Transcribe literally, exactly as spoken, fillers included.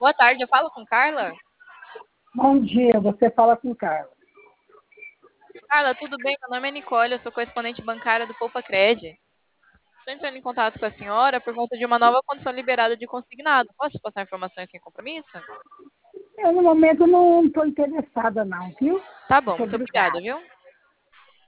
Boa tarde, eu falo com Carla? Bom dia, você fala com Carla. Carla, tudo bem? Meu nome é Nicole, eu sou correspondente bancária do Poupa Cred. Estou entrando em contato com a senhora por conta de uma nova condição liberada de consignado. Posso te passar informações sem compromisso? Eu, no momento, não estou interessada, não, viu? Tá bom, muito Sobre o obrigada, caso. viu?